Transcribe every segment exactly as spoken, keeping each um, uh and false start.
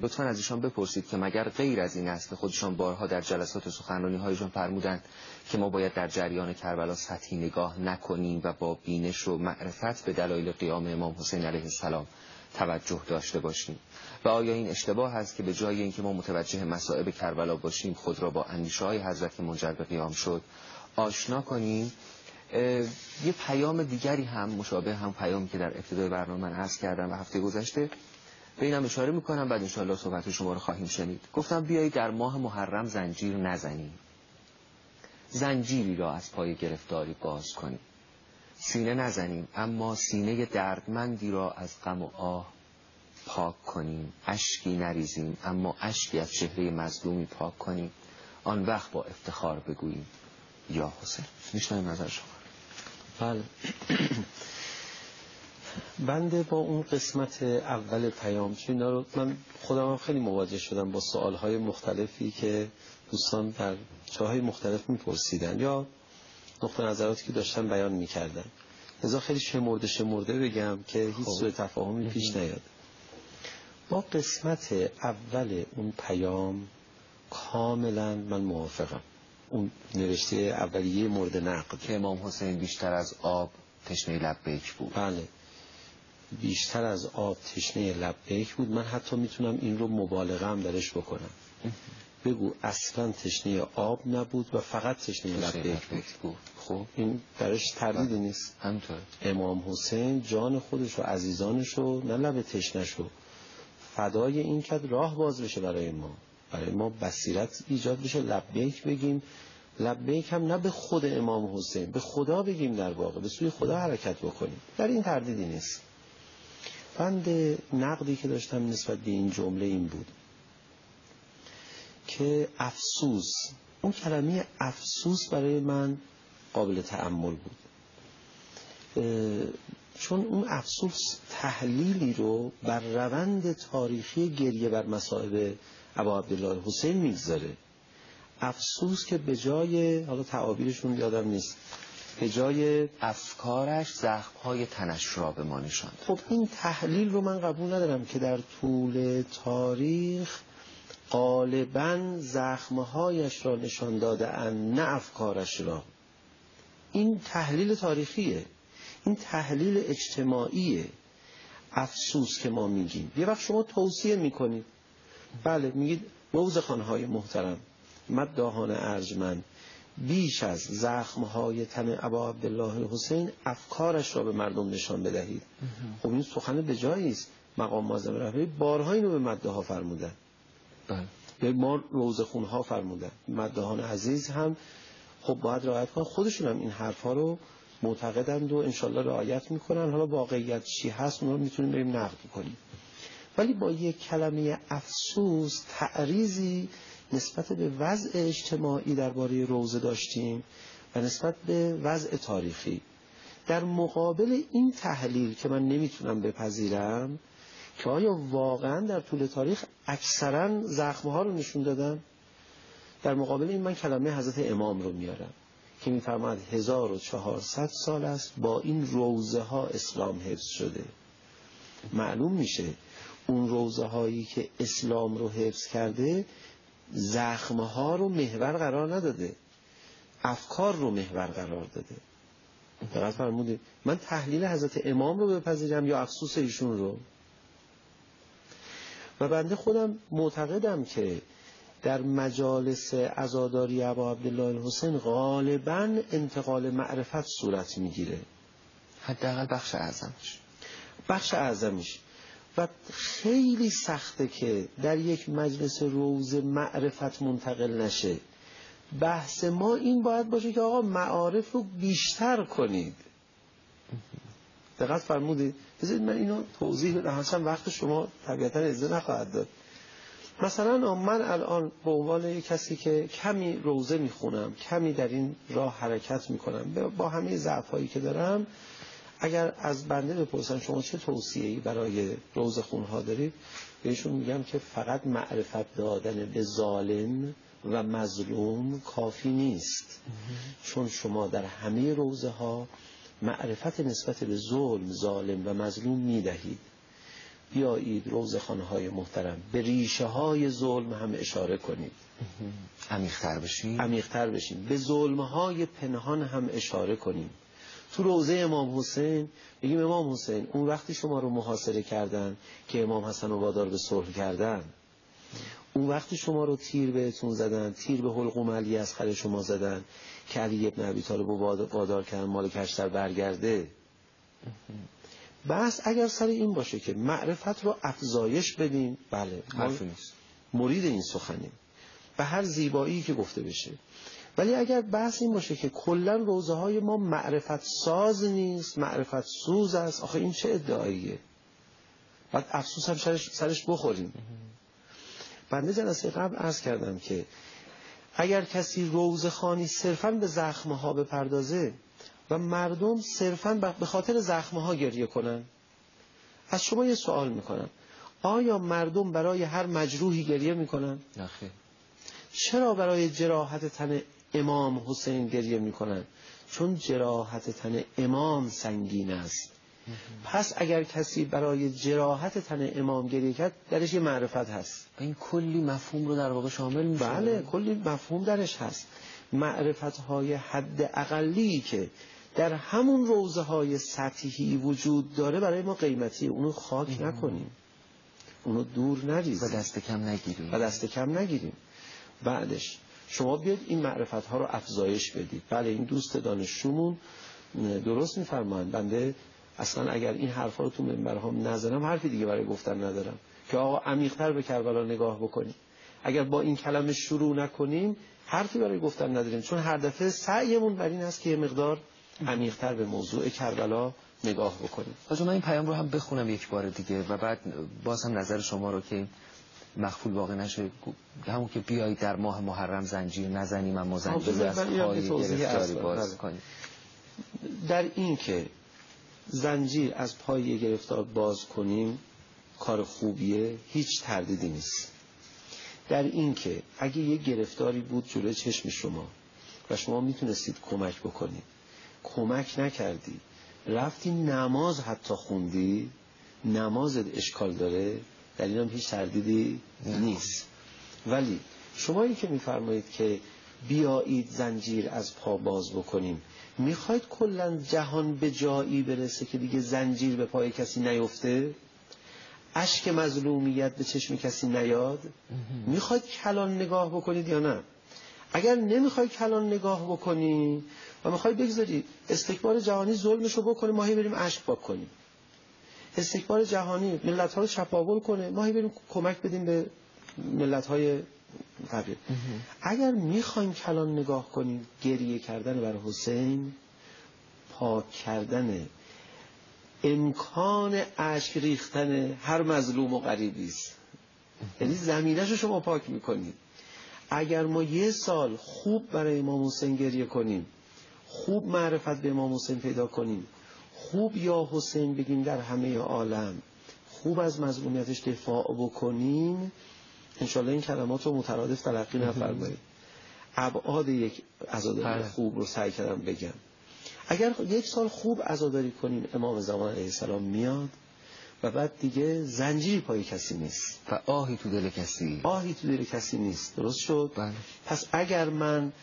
لطفاً از ایشان بپرسید که مگر غیر از این است که خودشان بارها در جلسات سخنرانی هایشان فرمودند که ما باید در جریان کربلا سطحی نگاه نکنیم و با بینش و معرفت به دلایل قیام امام حسین علیه السلام توجه داشته باشیم؟ و آیا این اشتباه است که به جای اینکه ما متوجه مصائب کربلا باشیم خود را با اندیشه‌های حضرت که منجر به قیام شد آشنا کنیم؟ یه پیام دیگری هم مشابه هم پیامی که در ابتدای برنامه من عرض کردم و هفته گذشته به اینم اشاره میکنم، بعد انشاءالله صحبت شما رو خواهیم شنید. گفتم بیایید در ماه محرم زنجیر نزنیم، زنجیری را از پای گرفتاری باز کنیم. سینه نزنیم اما سینه دردمندی را از غم و آه پاک کنیم. اشکی نریزیم اما اشکی از چهره مظلومی پاک کنیم. آن وقت با افتخار بگوییم یا حسین. میشنویم نظر شما. بله. بنده با اون قسمت اول پیام چون رو من خودم هم خیلی مواجه شدم با سوالهای مختلفی که دوستان در جاهای مختلف میپرسیدن یا نقطه نظراتی که داشتن بیان میکردن. لذا خیلی شمرده شمرده بگم که هیچ سوء تفاهمی پیش نیاد. با قسمت اول اون پیام کاملا من موافقم. اون نوشته اولیه مورد نقد که امام حسین بیشتر از آب تشنه لبیک بود. بله، بیشتر از آب تشنه لبیک بود. من حتی میتونم این رو مبالغه هم درش بکنم. بگو اصلا تشنه آب نبود و فقط تشنه لبیک بود. خب این درش تردیدی نیست. همینطور امام حسین جان خودش و عزیزانش رو نه لب تشنه شو فدای این کرد راه باز بشه برای ما، برای ما بصیرت ایجاد بشه، لبیک بگیم. لبیک هم نه به خود امام حسین، به خدا بگیم، در واقع به سوی خدا حرکت بکنیم. در این تردیدی نیست. بند نقدی که داشتم نسبت به این جمله این بود که افسوس، اون کلمه افسوس برای من قابل تأمل بود، چون اون افسوس تحلیلی رو بر روند تاریخی گریه بر مصائب ابا عبدالله حسین میگذاره. افسوس که به جای، حالا تعابیرشون یادم نیست، به جای افکارش زخم‌های تنش را به ما نشاند. خب این تحلیل رو من قبول ندارم که در طول تاریخ غالباً زخمهایش را نشان داده اند نه افکارش را. این تحلیل تاریخیه، این تحلیل اجتماعیه. افسوس که ما میگیم، یه وقت شما توصیه میکنید، بله میگید روزخوان‌های محترم، مداحان ارجمند، بیش از زخمهای تن ابا عبدالله حسین افکارش را به مردم نشان بدهید. خب این سخن به جایی است. مقام معظم رهبری بارها اینو به مداحا فرمودن. بله. یا ما روزخوان‌ها فرمودن. مداحان عزیز هم خب باید رعایت کنن. خودشون هم این حرفا رو معتقدند و انشالله رعایت میکنن. حالا واقعیت چی هست اون رو میتونیم بریم نقد کنیم. ولی با یک کلمه افسوس تعریضی نسبت به وضع اجتماعی درباره روزه داشتیم و نسبت به وضع تاریخی. در مقابل این تحلیل که من نمیتونم بپذیرم که آیا واقعا در طول تاریخ اکثرا زخمها رو نشون دادن، در مقابل این من کلمه حضرت امام رو میارم که میفرماد هزار و چهارصد سال است با این روزه ها اسلام حفظ شده. معلوم میشه اون روزه هایی که اسلام رو حفظ کرده زخمها رو محور قرار نداده، افکار رو محور قرار داده. دقیق فرمودید. من تحلیل حضرت امام رو بپذیرم یا افسوس ایشون رو؟ و بنده خودم معتقدم که در مجالس عزاداری ابا عبدالله حسین غالباً انتقال معرفت صورت میگیره، حداقل بخش اعظمش بخش اعظمش و خیلی سخته که در یک مجلس روز معرفت منتقل نشه. بحث ما این باید باشه که آقا معارف رو بیشتر کنید. دقت فرمودید. بذارید من اینو توضیح بدم، اصلا وقت شما طبیعتا اجازه نخواهد داد. مثلا من الان به عنوان یک کسی که کمی روزه میخونم، کمی در این راه حرکت میکنم، با همه ضعفایی که دارم، اگر از بنده بپرسن شما چه توصیه‌ای برای روزخوان‌ها دارید، بهشون میگم که فقط معرفت دادن به ظالم و مظلوم کافی نیست. چون شما در همه روزه ها معرفت نسبت به ظلم، ظالم و مظلوم میدهید. بیایید روزخوان‌های محترم به ریشه های ظلم هم اشاره کنیم، عمیق‌تر بشیم عمیق‌تر بشیم به ظلم‌های پنهان هم اشاره کنیم. تو روضه امام حسین بگیم امام حسین اون وقتی شما رو محاصره کردن که امام حسن رو وادار به صلح کردن، اون وقتی شما رو تیر بهتون زدن، تیر به حلقوم علی اصغر شما زدن که علی ابن ابی طالب رو وادار کردن مال کشتر برگرده. بس اگر سر این باشه که معرفت رو افزایش بدیم، بله حرفی نیست، مرید این سخنیم به هر زیبایی که گفته بشه. ولی اگر بحث این باشه که کلا روزه های ما معرفت ساز نیست، معرفت سوز است، آخه این چه ادعاییه؟ بعد افسوس هم سرش, سرش بخوریم. بنده جلسه قبل عرض کردم که اگر کسی روزه خوانی صرفاً به زخمه ها بپردازه و مردم صرفاً به خاطر زخمه ها گریه کنن، از شما یه سوال میکنم، آیا مردم برای هر مجروحی گریه میکنن؟ نه خیر. چرا برای جراحت تن امام حسین گریه میکنن؟ چون جراحت تن امام سنگین است. پس اگر کسی برای جراحت تن امام گریه کرد درش یه معرفت هست. این کلی مفهوم رو در واقع شامل میشه. بله کلی مفهوم درش هست. معرفت های حد اقلی که در همون روزه های سطحی وجود داره برای ما قیمتی، اونو خاک نکنیم، اونو دور نریزیم و دست کم نگیریم و دست کم نگیریم. بعدش شما بیاید این معرفت ها رو افزایش بدید. بله این دوست دانشجومون درست میفرمایند، بنده اصلا اگر این حرفا رو تو منبرهام نزنم حرفی دیگه برای گفتن ندارم که آقا عمیق‌تر به کربلا نگاه بکنیم. اگر با این کلمه شروع نکنیم حرفی برای گفتن نداریم، چون هر دفعه سعیمون بر این است که یه مقدار عمیق‌تر به موضوع کربلا نگاه بکنیم. حاجی من این پیام رو هم بخونم یک بار دیگه و بعد باز هم نظر شما رو که مخفول واقع نشه، همون که بیایید در ماه محرم زنجیر نزنیم اما زنجیر از پای گرفتاری باز کنیم. در این که زنجیر از پای گرفتار باز کنیم کار خوبیه، هیچ تردیدی نیست. در این که اگه یه گرفتاری بود جلوی چشم شما و شما میتونستید کمک بکنید، کمک نکردی، رفتی نماز حتی خوندی، نمازت اشکال داره، در این هم هیچ تردیدی نیست. ولی شما این که میفرمایید که بیایید زنجیر از پا باز بکنیم، میخواید کلا جهان به جایی برسه که دیگه زنجیر به پای کسی نیفته، اشک مظلومیت به چشم کسی نیاد؟ میخواید کلان نگاه بکنید یا نه؟ اگر نمیخواید کلان نگاه بکنی و میخواید بگذارید استکبار جهانی ظلمشو بکنه، ما هی بریم اشک پاک کنیم، استکبار جهانی ملت ها رو چپاول کنه، ما هی بریم کمک بدیم به ملت های فقیر. اگر میخوایم کلان نگاه کنیم، گریه کردن بر حسین، پاک کردن امکان اشک ریختن هر مظلوم و غریبی است. یعنی زمینه‌شو شما پاک میکنید. اگر ما یه سال خوب برای امام حسین گریه کنیم، خوب معرفت به امام حسین پیدا کنیم، خوب یا حسین بگیم در همه عالم، خوب از مظلومیتش دفاع بکنیم، انشالله این کلمات رو مترادف تلقی نفرمایید. ابعاد یک عزاداری خوب رو سعی کردم بگم. اگر یک سال خوب عزاداری کنیم، امام زمان علیه السلام میاد و بعد دیگه زنجیری پای کسی نیست و آهی تو دل کسی آهی تو دل کسی نیست. درست شد؟ بله. پس اگر من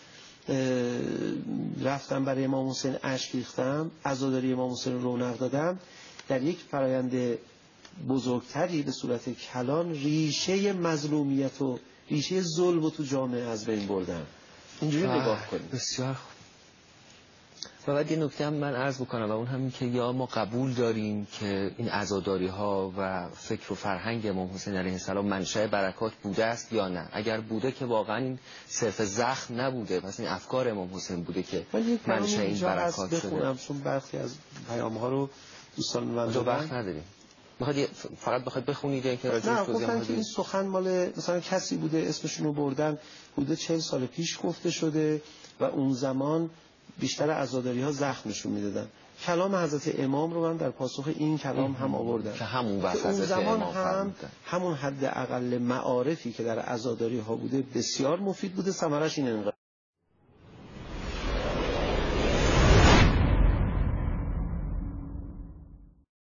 رفتم برای امام حسین اشک ریختم، عزاداری امام حسین رو رونق دادم، در یک فرایند بزرگتری به صورت کلان ریشه مظلومیت و ریشه ظلم رو تو جامعه از بین بردم. اینجوری نگاه کنیم. بسیار خوب. و بعد یه نکته هم من عرض بکنم و اون همین که یا ما قبول داریم که این عزاداری ها و فکر و فرهنگ امام حسین علیه السلام منشأ برکات بوده است یا نه. اگر بوده که واقعا این صرف زخم نبوده، پس این افکار امام حسین بوده که منشأ این برکات شده. بخونم چون برخی از پیام ها رو دوستان من جو وقت نداریم. میخواد فقط بخواد بخونید یا که راجعش توضیح بدید؟ نه، که این سخن مال مثلا کسی بوده اسمشون رو بردن، بوده چهل سال پیش گفته شده و اون زمان بیشتر عزاداری ها زخمشون میدادن. کلام حضرت امام رو من در پاسخ این کلام هم آوردم که همون وقت اون حضرت زمان امام هم فرمودن. همون حد اقل معارفی که در عزاداری ها بوده بسیار مفید بوده، ثمرش این انقدر